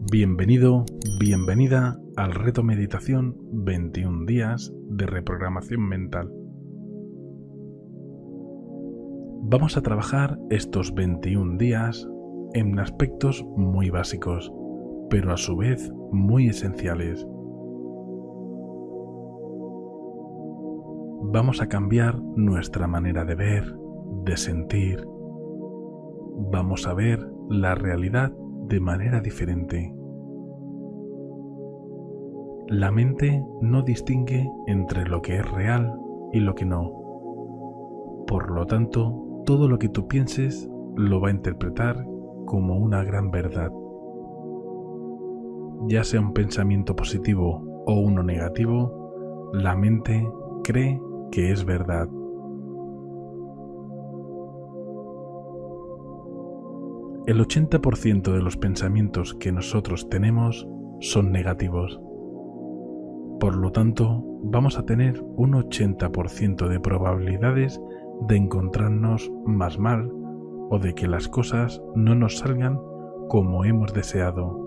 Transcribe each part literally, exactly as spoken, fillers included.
Bienvenido, bienvenida al reto meditación veintiún días de reprogramación mental. Vamos a trabajar estos veintiún días en aspectos muy básicos, pero a su vez muy esenciales. Vamos a cambiar nuestra manera de ver, de sentir. Vamos a ver la realidad de manera diferente. La mente no distingue entre lo que es real y lo que no. Por lo tanto, todo lo que tú pienses lo va a interpretar como una gran verdad. Ya sea un pensamiento positivo o uno negativo, la mente cree que es verdad. El ochenta por ciento de los pensamientos que nosotros tenemos son negativos. Por lo tanto, vamos a tener un ochenta por ciento de probabilidades de encontrarnos más mal o de que las cosas no nos salgan como hemos deseado.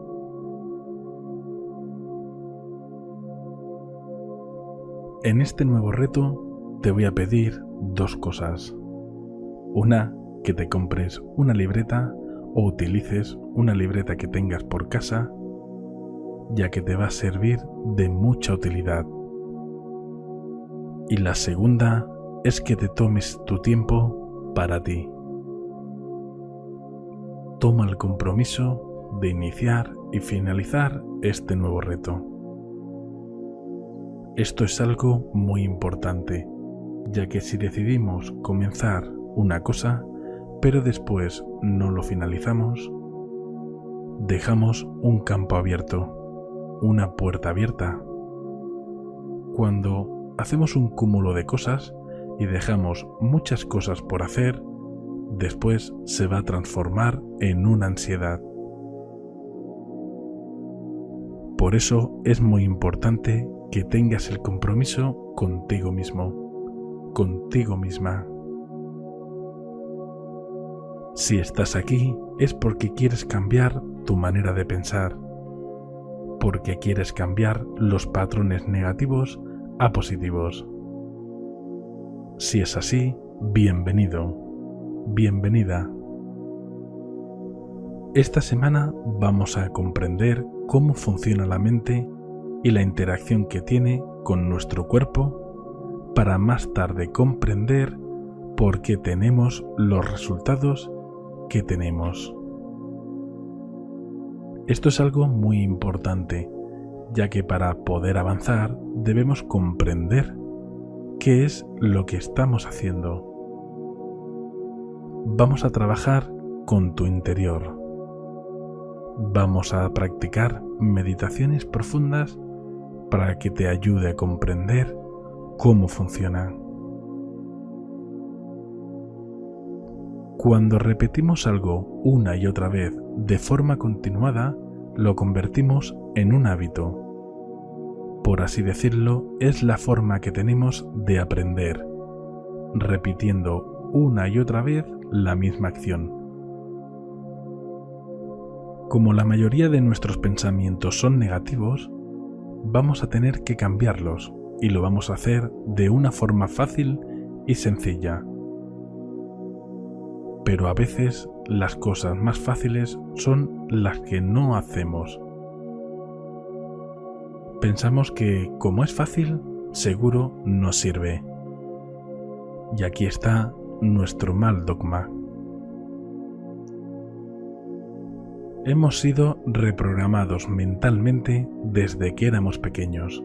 En este nuevo reto te voy a pedir dos cosas. Una, que te compres una libreta o utilices una libreta que tengas por casa, ya que te va a servir de mucha utilidad. Y la segunda es que te tomes tu tiempo para ti. Toma el compromiso de iniciar y finalizar este nuevo reto. Esto es algo muy importante, ya que si decidimos comenzar una cosa, pero después no lo finalizamos, dejamos un campo abierto, una puerta abierta. Cuando hacemos un cúmulo de cosas y dejamos muchas cosas por hacer, después se va a transformar en una ansiedad. Por eso es muy importante que tengas el compromiso contigo mismo, contigo misma. Si estás aquí es porque quieres cambiar tu manera de pensar, porque quieres cambiar los patrones negativos a positivos. Si es así, bienvenido, bienvenida. Esta semana vamos a comprender cómo funciona la mente y la interacción que tiene con nuestro cuerpo para más tarde comprender por qué tenemos los resultados que tenemos. Esto es algo muy importante, ya que para poder avanzar debemos comprender qué es lo que estamos haciendo. Vamos a trabajar con tu interior. Vamos a practicar meditaciones profundas para que te ayude a comprender cómo funciona. Cuando repetimos algo una y otra vez de forma continuada, lo convertimos en un hábito. Por así decirlo, es la forma que tenemos de aprender, repitiendo una y otra vez la misma acción. Como la mayoría de nuestros pensamientos son negativos, vamos a tener que cambiarlos y lo vamos a hacer de una forma fácil y sencilla. Pero a veces las cosas más fáciles son las que no hacemos. Pensamos que como es fácil, seguro no sirve. Y aquí está nuestro mal dogma. Hemos sido reprogramados mentalmente desde que éramos pequeños.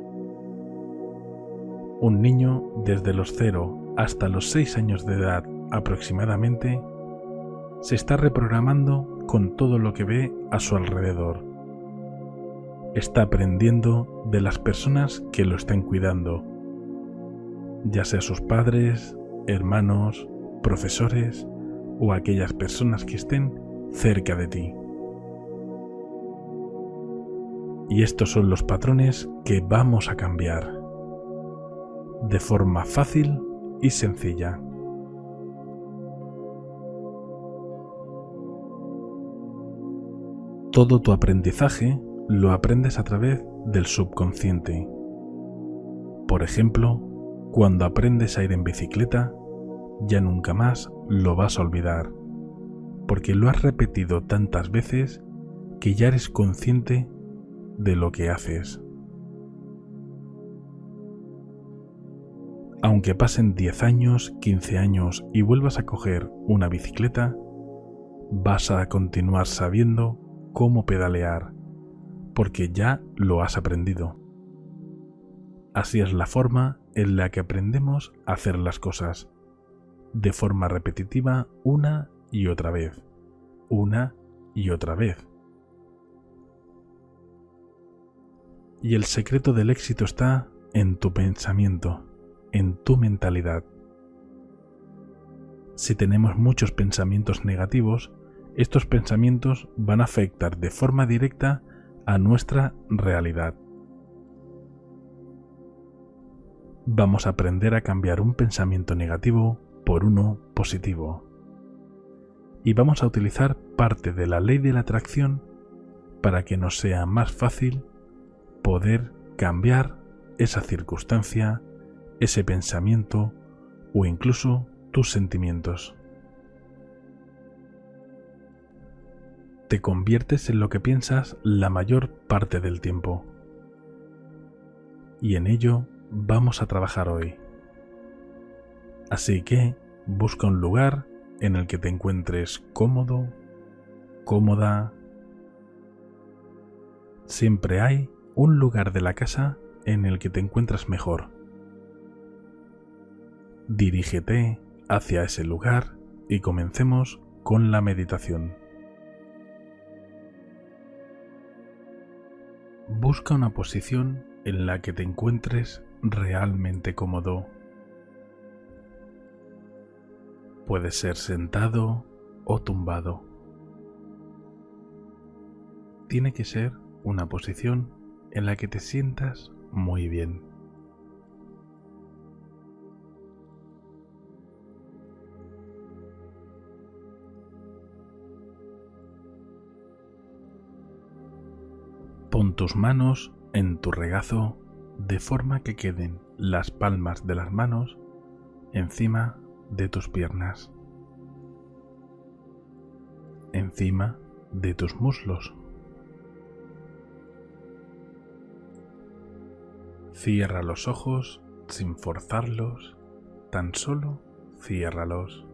Un niño desde los cero hasta los seis años de edad aproximadamente se está reprogramando con todo lo que ve a su alrededor. Está aprendiendo de las personas que lo están cuidando, ya sea sus padres, hermanos, profesores o aquellas personas que estén cerca de ti. Y estos son los patrones que vamos a cambiar de forma fácil y sencilla. Todo tu aprendizaje lo aprendes a través del subconsciente. Por ejemplo, cuando aprendes a ir en bicicleta, ya nunca más lo vas a olvidar, porque lo has repetido tantas veces que ya eres consciente de lo que haces. Aunque pasen diez años, quince años y vuelvas a coger una bicicleta, vas a continuar sabiendo cómo pedalear, porque ya lo has aprendido. Así es la forma en la que aprendemos a hacer las cosas, de forma repetitiva una y otra vez, una y otra vez. Y el secreto del éxito está en tu pensamiento, en tu mentalidad. Si tenemos muchos pensamientos negativos, estos pensamientos van a afectar de forma directa a nuestra realidad. Vamos a aprender a cambiar un pensamiento negativo por uno positivo. Y vamos a utilizar parte de la ley de la atracción para que nos sea más fácil poder cambiar esa circunstancia, ese pensamiento o incluso tus sentimientos. Te conviertes en lo que piensas la mayor parte del tiempo. Y en ello vamos a trabajar hoy. Así que busca un lugar en el que te encuentres cómodo, cómoda. Siempre hay un lugar de la casa en el que te encuentras mejor. Dirígete hacia ese lugar y comencemos con la meditación. Busca una posición en la que te encuentres realmente cómodo. Puede ser sentado o tumbado. Tiene que ser una posición en la que te sientas muy bien. Pon tus manos en tu regazo de forma que queden las palmas de las manos encima de tus piernas, encima de tus muslos. Cierra los ojos sin forzarlos, tan solo ciérralos.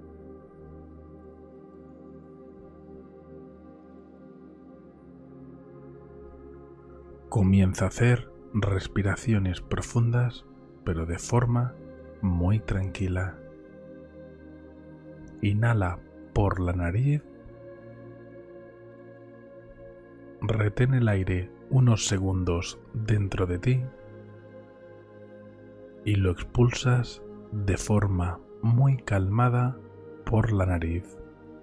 Comienza a hacer respiraciones profundas, pero de forma muy tranquila. Inhala por la nariz. Retén el aire unos segundos dentro de ti y lo expulsas de forma muy calmada por la nariz.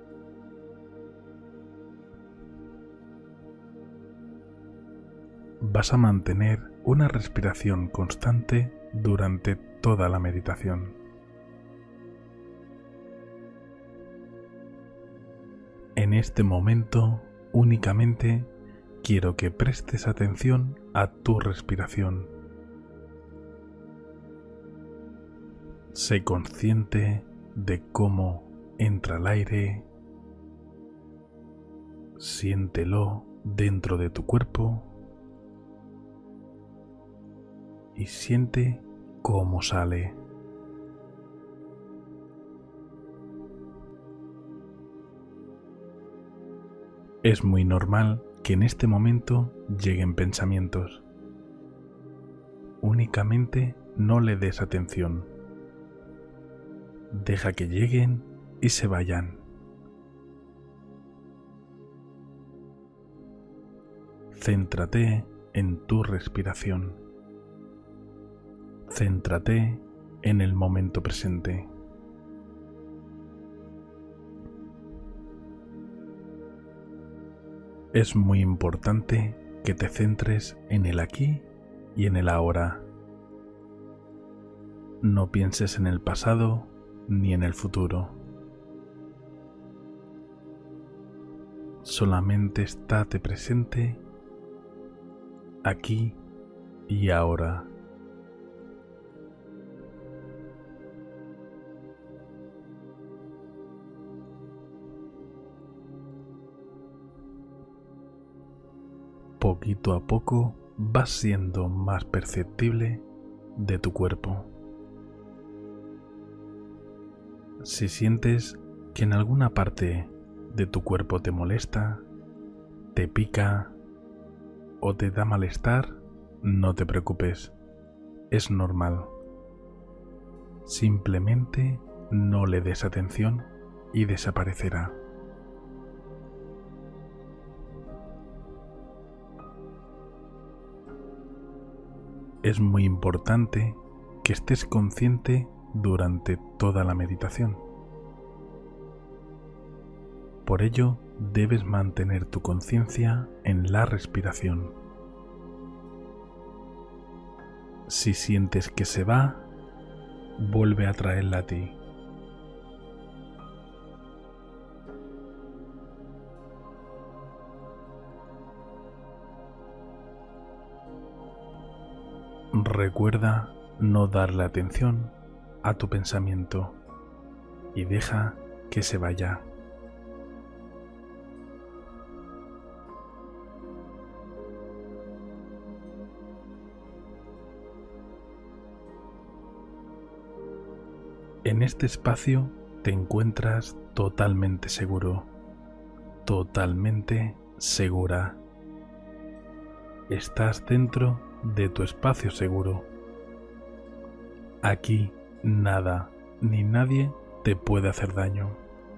Vas a mantener una respiración constante durante toda la meditación. En este momento únicamente quiero que prestes atención a tu respiración. Sé consciente de cómo entra el aire. Siéntelo dentro de tu cuerpo. Y siente cómo sale. Es muy normal que en este momento lleguen pensamientos. Únicamente no le des atención. Deja que lleguen y se vayan. Céntrate en tu respiración. Céntrate en el momento presente. Es muy importante que te centres en el aquí y en el ahora. No pienses en el pasado ni en el futuro. Solamente estate presente aquí y ahora. Poquito a poco vas siendo más perceptible de tu cuerpo. Si sientes que en alguna parte de tu cuerpo te molesta, te pica o te da malestar, no te preocupes, es normal. Simplemente no le des atención y desaparecerá. Es muy importante que estés consciente durante toda la meditación. Por ello, debes mantener tu conciencia en la respiración. Si sientes que se va, vuelve a traerla a ti. Recuerda no darle atención a tu pensamiento y deja que se vaya. En este espacio te encuentras totalmente seguro, totalmente segura. Estás dentro de tu espacio seguro. Aquí nada ni nadie te puede hacer daño.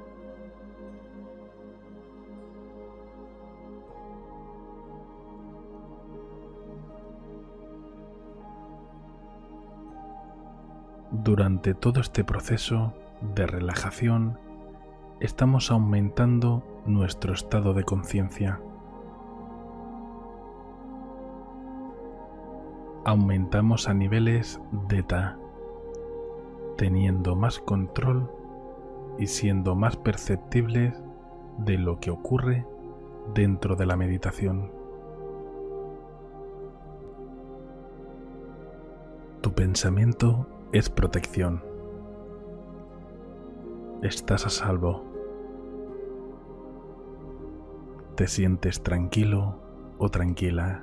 Durante todo este proceso de relajación, estamos aumentando nuestro estado de conciencia. Aumentamos a niveles theta, teniendo más control y siendo más perceptibles de lo que ocurre dentro de la meditación. Tu pensamiento es protección. Estás a salvo. Te sientes tranquilo o tranquila.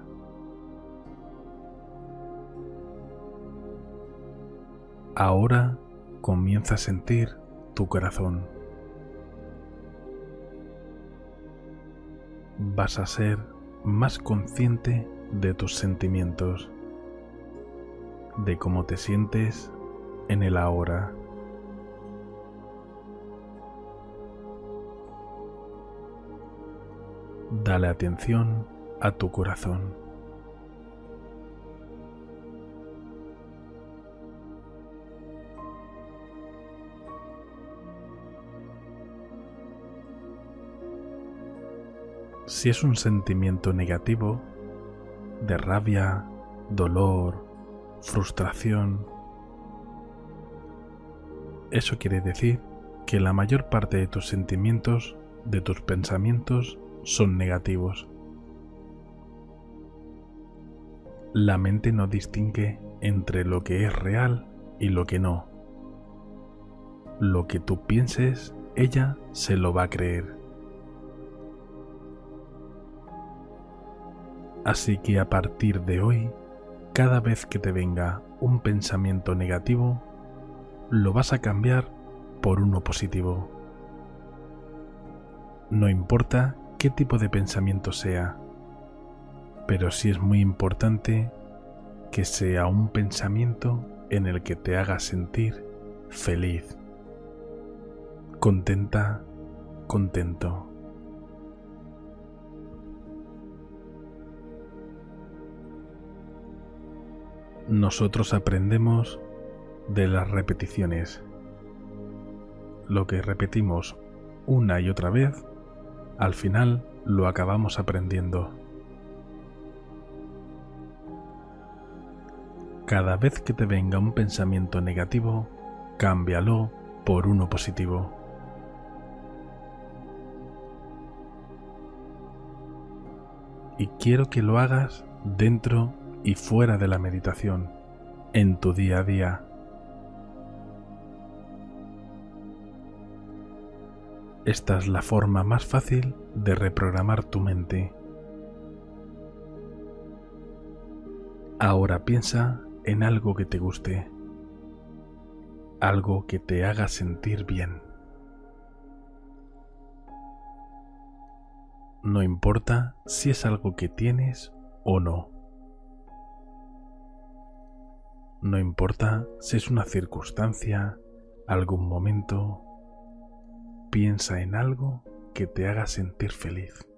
Ahora comienza a sentir tu corazón. Vas a ser más consciente de tus sentimientos, de cómo te sientes en el ahora. Dale atención a tu corazón. Si es un sentimiento negativo, de rabia, dolor, frustración, eso quiere decir que la mayor parte de tus sentimientos, de tus pensamientos, son negativos. La mente no distingue entre lo que es real y lo que no. Lo que tú pienses, ella se lo va a creer. Así que a partir de hoy, cada vez que te venga un pensamiento negativo, lo vas a cambiar por uno positivo. No importa qué tipo de pensamiento sea, pero sí es muy importante que sea un pensamiento en el que te haga sentir feliz, contenta, contento. Nosotros aprendemos de las repeticiones. Lo que repetimos una y otra vez, al final lo acabamos aprendiendo. Cada vez que te venga un pensamiento negativo, cámbialo por uno positivo. Y quiero que lo hagas dentro y fuera de la meditación, en tu día a día. Esta es la forma más fácil de reprogramar tu mente. Ahora piensa en algo que te guste, algo que te haga sentir bien. No importa si es algo que tienes o no. No importa si es una circunstancia, algún momento. Piensa en algo que te haga sentir feliz.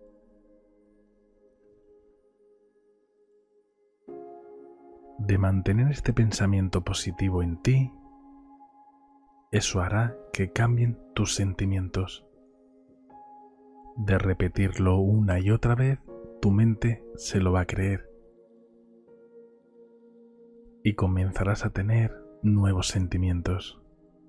De mantener este pensamiento positivo en ti, eso hará que cambien tus sentimientos. De repetirlo una y otra vez, tu mente se lo va a creer y comenzarás a tener nuevos sentimientos.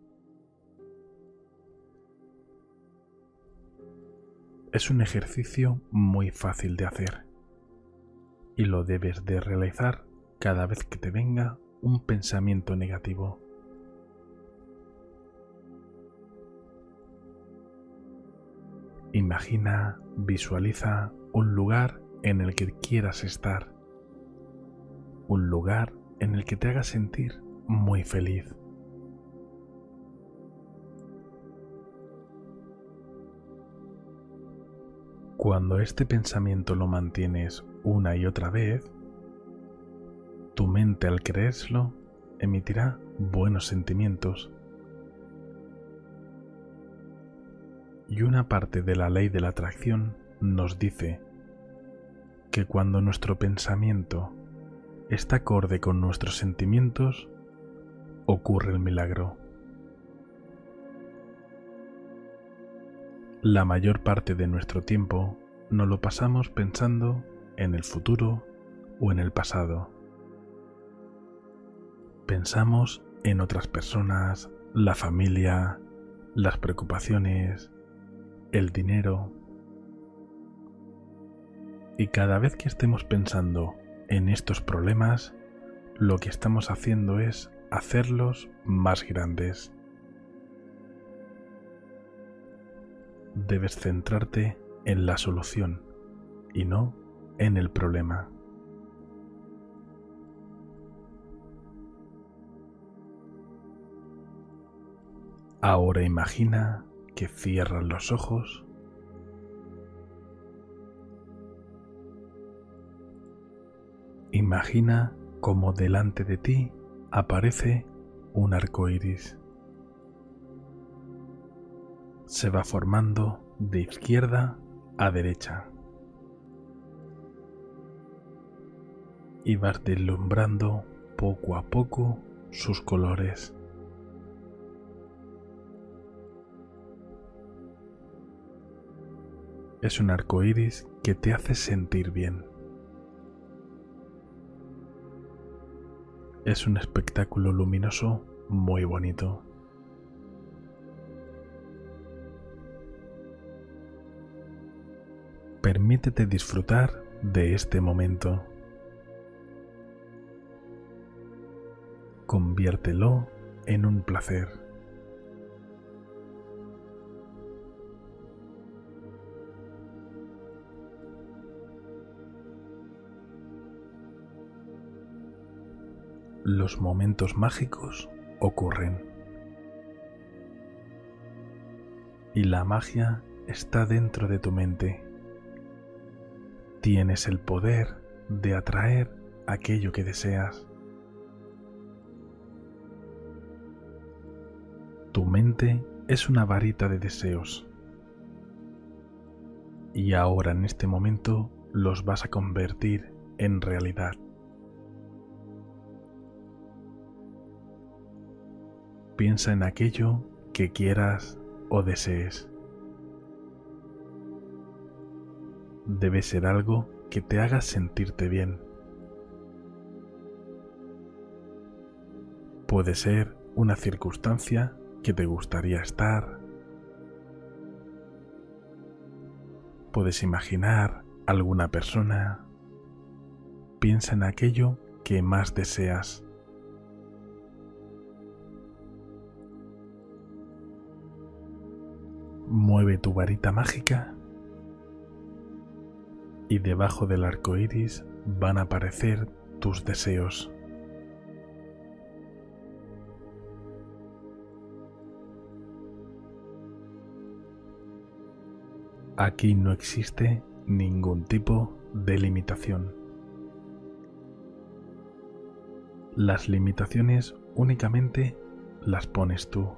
Es un ejercicio muy fácil de hacer y lo debes de realizar cada vez que te venga un pensamiento negativo. Imagina, visualiza un lugar en el que quieras estar, un lugar en el que te haga sentir muy feliz. Cuando este pensamiento lo mantienes una y otra vez, tu mente al creérselo emitirá buenos sentimientos. Y una parte de la ley de la atracción nos dice que cuando nuestro pensamiento está acorde con nuestros sentimientos, ocurre el milagro. La mayor parte de nuestro tiempo nos lo pasamos pensando en el futuro o en el pasado. Pensamos en otras personas, la familia, las preocupaciones, el dinero. Y cada vez que estemos pensando en estos problemas, lo que estamos haciendo es hacerlos más grandes. Debes centrarte en la solución y no en el problema. Ahora imagina que cierras los ojos Imagina cómo delante de ti aparece un arco iris. Se va formando de izquierda a derecha y vas deslumbrando poco a poco sus colores. Es un arco iris que te hace sentir bien. Es un espectáculo luminoso muy bonito. Permítete disfrutar de este momento. Conviértelo en un placer. Los momentos mágicos ocurren y la magia está dentro de tu mente. Tienes el poder de atraer aquello que deseas. Tu mente es una varita de deseos y ahora en este momento los vas a convertir en realidad. Piensa en aquello que quieras o desees. Debe ser algo que te haga sentirte bien. Puede ser una circunstancia que te gustaría estar. Puedes imaginar alguna persona. piensa en aquello que más deseas. Mueve tu varita mágica y debajo del arco iris van a aparecer tus deseos. Aquí no existe ningún tipo de limitación. Las limitaciones únicamente las pones tú.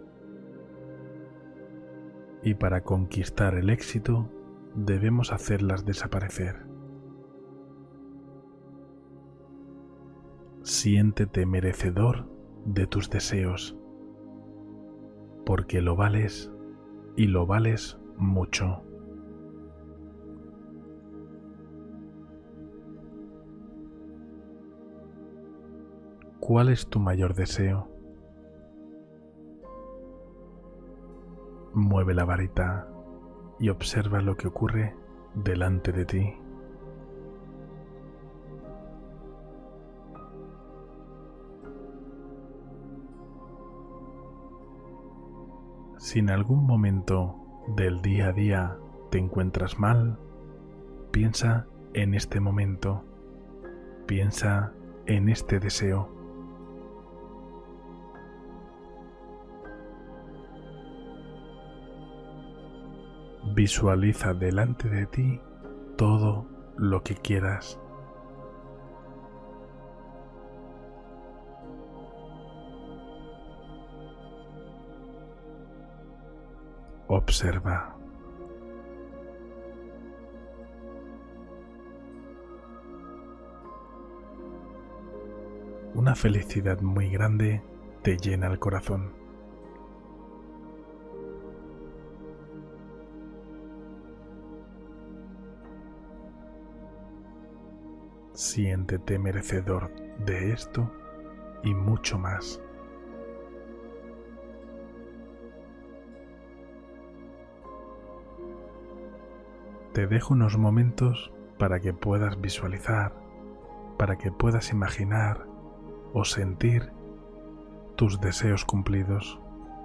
Y para conquistar el éxito debemos hacerlas desaparecer. Siéntete merecedor de tus deseos, porque lo vales y lo vales mucho. ¿Cuál es tu mayor deseo? Mueve la varita y observa lo que ocurre delante de ti. Si en algún momento del día a día te encuentras mal, piensa en este momento, piensa en este deseo. Visualiza delante de ti todo lo que quieras. Observa. Una felicidad muy grande te llena el corazón. Siéntete merecedor de esto y mucho más. Te dejo unos momentos para que puedas visualizar, para que puedas imaginar o sentir tus deseos cumplidos.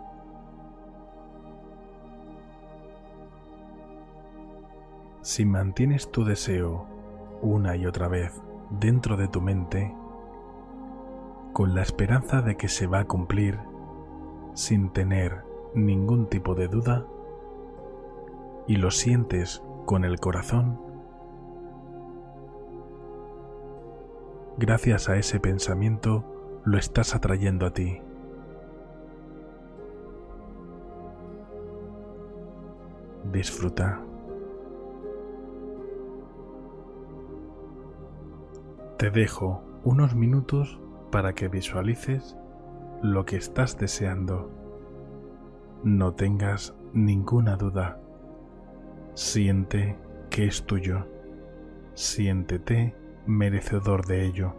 Si mantienes tu deseo una y otra vez dentro de tu mente, con la esperanza de que se va a cumplir, sin tener ningún tipo de duda, y lo sientes con el corazón, gracias a ese pensamiento lo estás atrayendo a ti. Disfruta. Te dejo unos minutos para que visualices lo que estás deseando. No tengas ninguna duda. Siente que es tuyo. Siéntete merecedor de ello.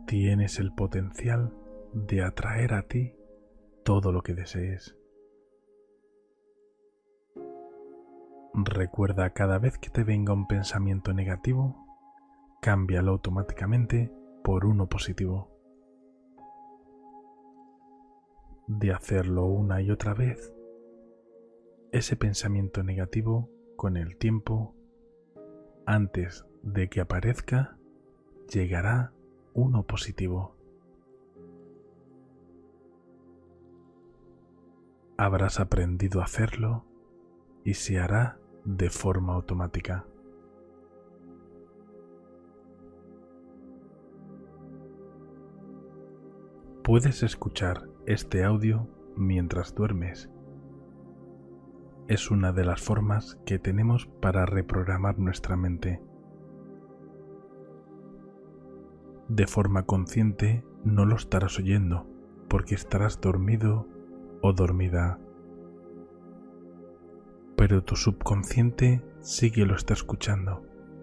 tienes el potencial de atraer a ti todo lo que desees. Recuerda, cada vez que te venga un pensamiento negativo, cámbialo automáticamente por uno positivo. De hacerlo una y otra vez, ese pensamiento negativo, con el tiempo, antes de que aparezca, llegará uno positivo. Habrás aprendido a hacerlo y se hará de forma automática. Puedes escuchar este audio mientras duermes. Es una de las formas que tenemos para reprogramar nuestra mente. De forma consciente no lo estarás oyendo porque estarás dormido o dormida. Pero tu subconsciente sí que lo está escuchando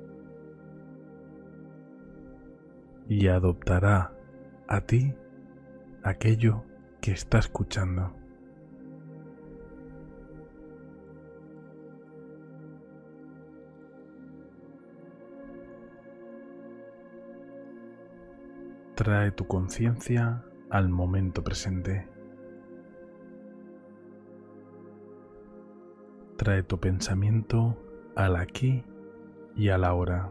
y adoptará a ti aquello que está escuchando. Trae tu conciencia al momento presente. Trae tu pensamiento al aquí y a la hora.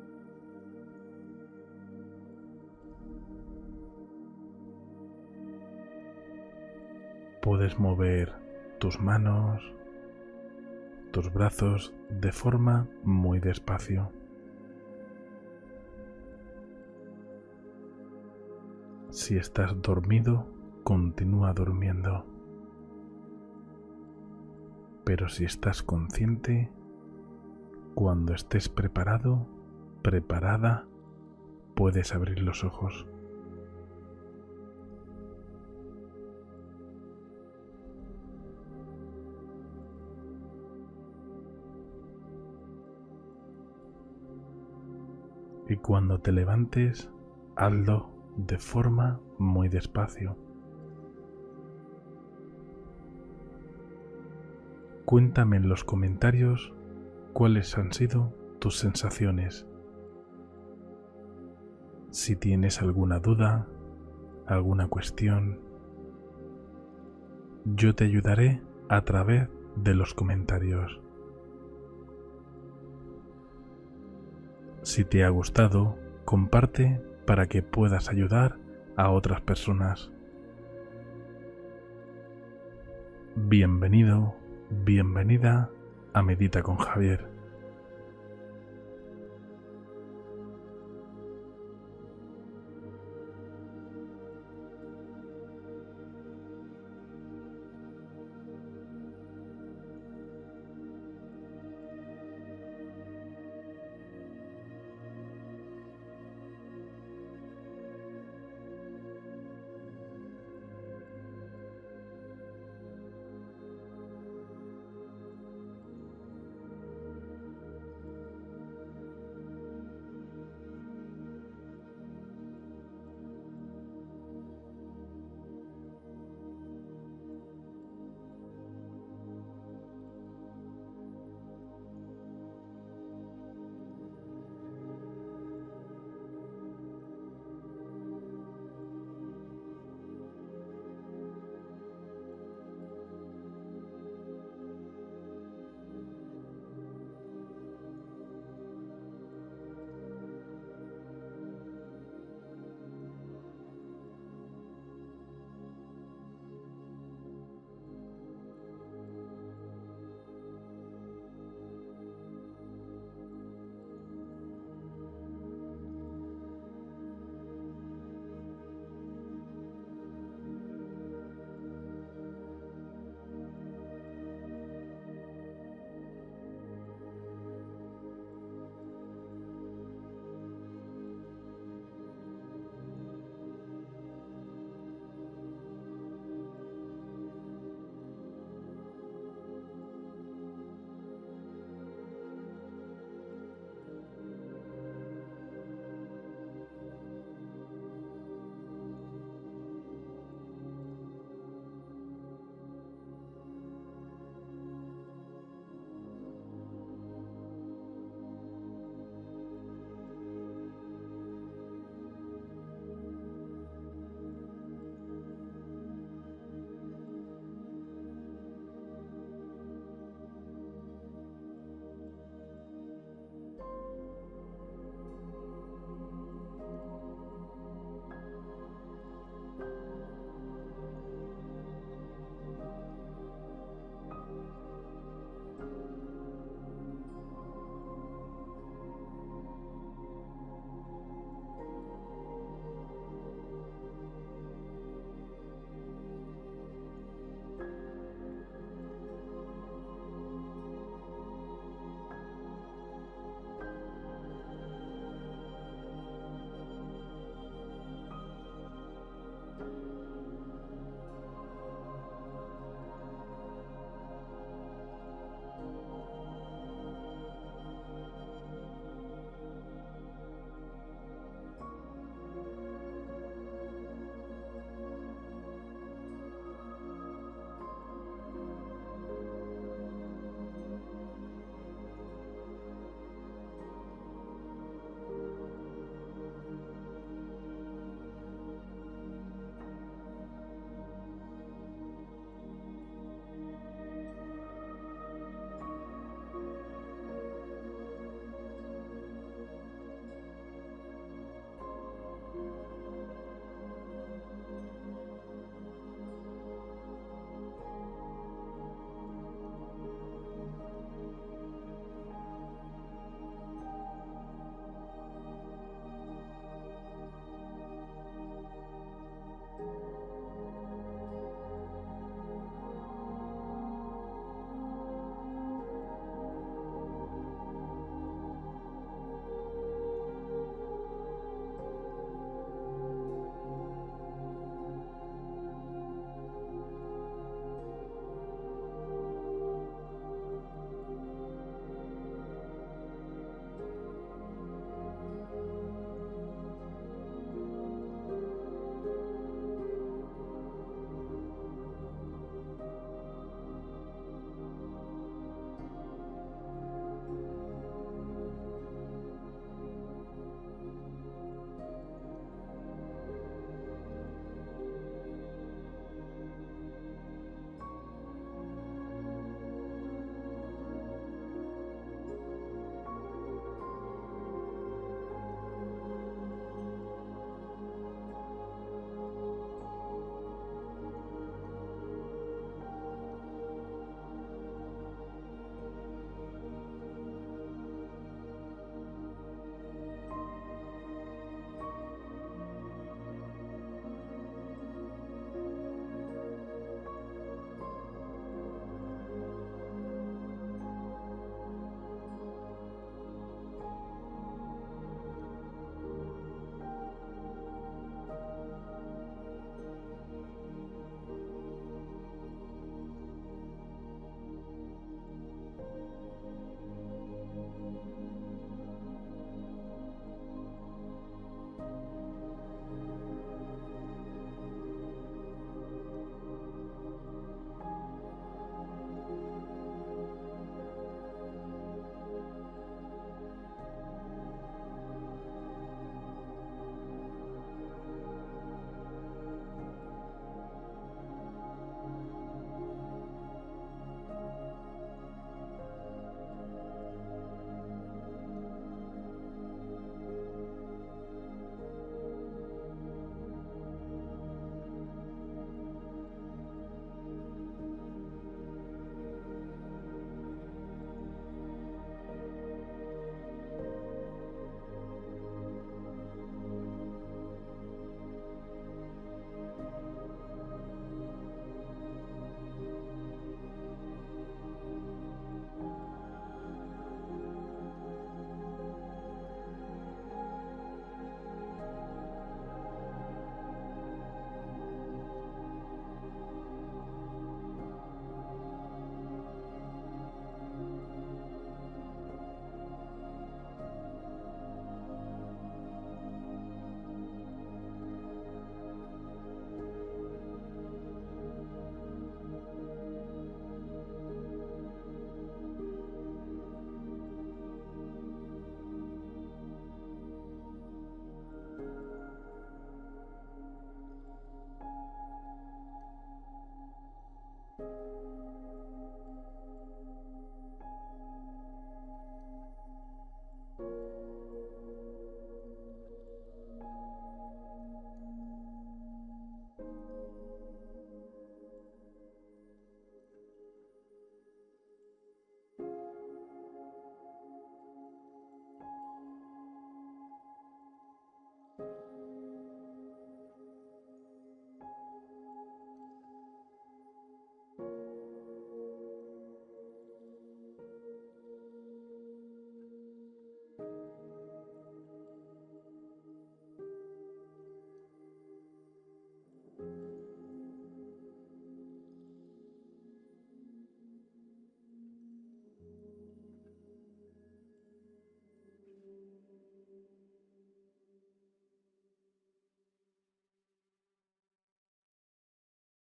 Puedes mover tus manos, tus brazos de forma muy despacio. Si estás dormido, continúa durmiendo. Pero si estás consciente, cuando estés preparado, preparada, puedes abrir los ojos. Y cuando te levantes, hazlo de forma muy despacio. Cuéntame en los comentarios cuáles han sido tus sensaciones. Si tienes alguna duda, alguna cuestión, yo te ayudaré a través de los comentarios. Si te ha gustado, comparte para que puedas ayudar a otras personas. Bienvenido, bienvenida a Medita con Javier.